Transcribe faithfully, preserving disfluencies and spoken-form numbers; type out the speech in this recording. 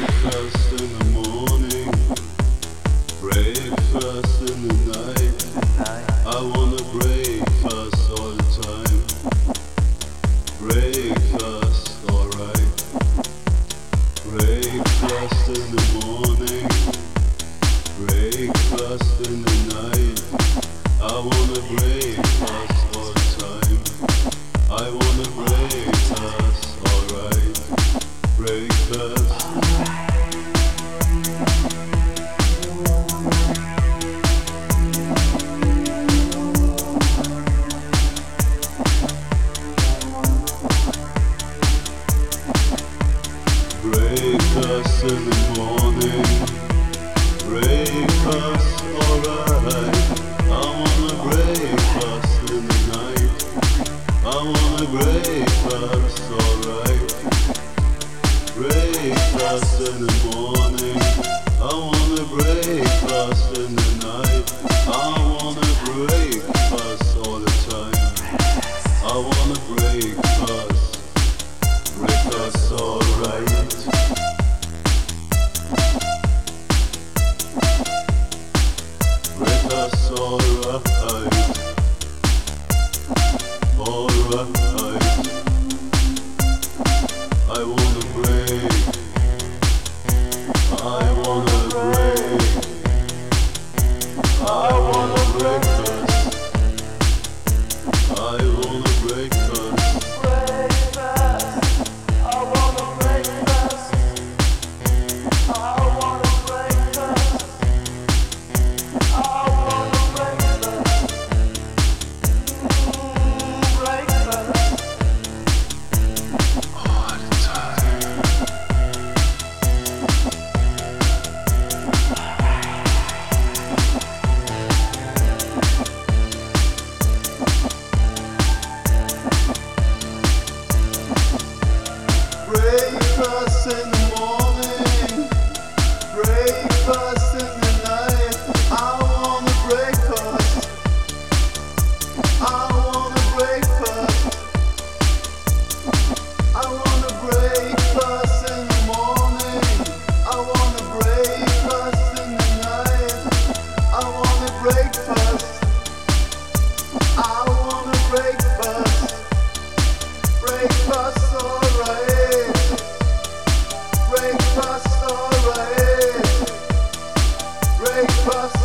Breakfast in the morning, breakfast in the night. I wanna breakfast all the time. Breakfast, alright. Breakfast in the morning, breakfast in the night. I wanna breakfast all the time. I wanna breakfast, alright. Breakfast. Breakfast in the morning, breakfast, alright. I wanna breakfast in the night. I wanna breakfast, alright. Breakfast in the morning, I wanna breakfast in the night. I wanna breakfast all the time. I wanna breakfast, breakfast, alright. Breakfast, alright. Alright. I wanna break. I wanna break. I wanna breakfast. I wanna breakfast. Breakfast. I wanna breakfast. I wanna breakfast. I wanna breakfast. Breakfast. All the time. Breakfast in the morning, breakfast in the night. I wanna breakfast. I wanna breakfast. I wanna breakfast in the morning. I wanna breakfast in the night. I wanna breakfast. I wanna breakfast. Breakfast, alright. Breakfast, alright. Breakfast.